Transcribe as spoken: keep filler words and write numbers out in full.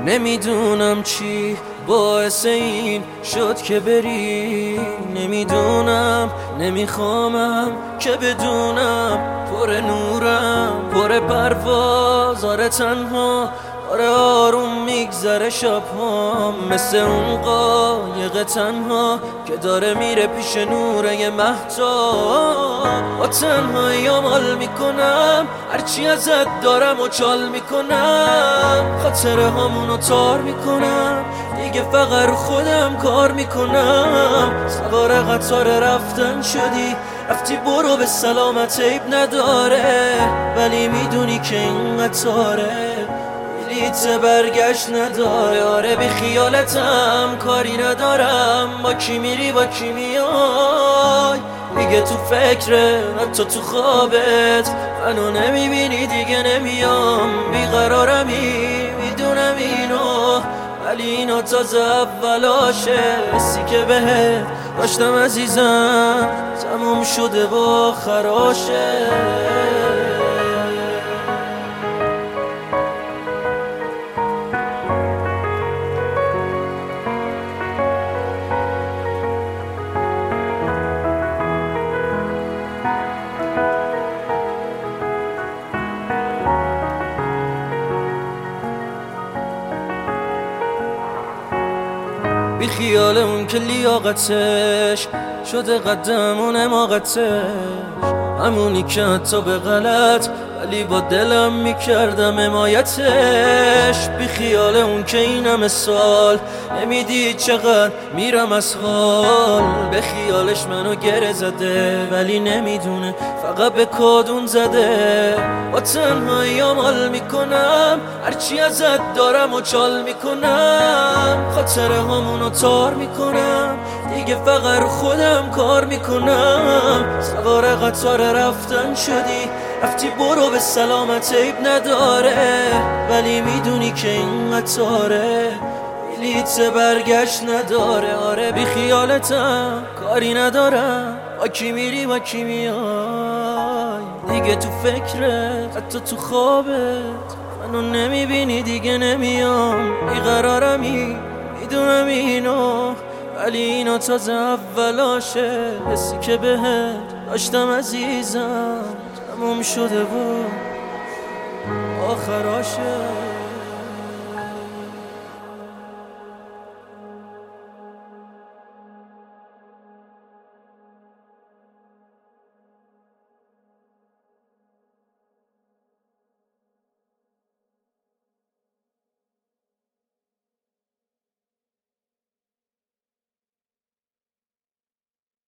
نمیدونم چی باعث این شد که بری، نمیدونم نمیخوامم که بدونم پر نورم پر پرواز، آره تنها، آره آروم میگذره شبهام، مثل اون قایق تنها که داره میره پیش نوره یه مهتاب. با تنهایی مال میکنم، هرچی ازت دارم و چال میکنم، خاطره هامونو تار میکنم، دیگه فقط رو خودم کار میکنم. سوار قطار رفتن شدی، رفتی برو به سلامت، عیب نداره، ولی میدونی که این قطاره بلیت برگشت نداره. آره بی خیالتم، کاری ندارم با کی میری با کی میای، دیگه تو فکره حتی تو خوابت منو نمیبینی، دیگه نمیام، بیقرارمی میدونم اینو، ولی اینا تازه اولاشه. حسی که بهت داشتم عزیزم تموم شده با خراشه. بی خیال اون که لیاقتش شده قدم و نماقتش، همونی که حتی به غلط ولی با دلم میکردم حمایتش. بی خیال اون که این همه سال نمیدید چقدر میرم از حال، به خیالش منو گره زده ولی نمیدونه فقط به کادون زده. با تنهایی مال میکنم، هرچی ازت دارم و چال میکنم، خاطره هامونو تار میکنم، دیگه فقط رو خودم کار میکنم. سوار قطار رفتن شدی، رفتی برو به سلامت، عیب نداره، ولی میدونی که این قطاره بلیت برگشت نداره. آره بی خیالتم، کاری ندارم با کی میری با کی میای، دیگه تو فکرت حتی تو خوابت منو نمیبینی، دیگه نمیام، بیقرارمی میدونم اینو، ولی اینا تازه اولاشه. حسی که بهت داشتم عزیزم تموم شده بود آخراشه.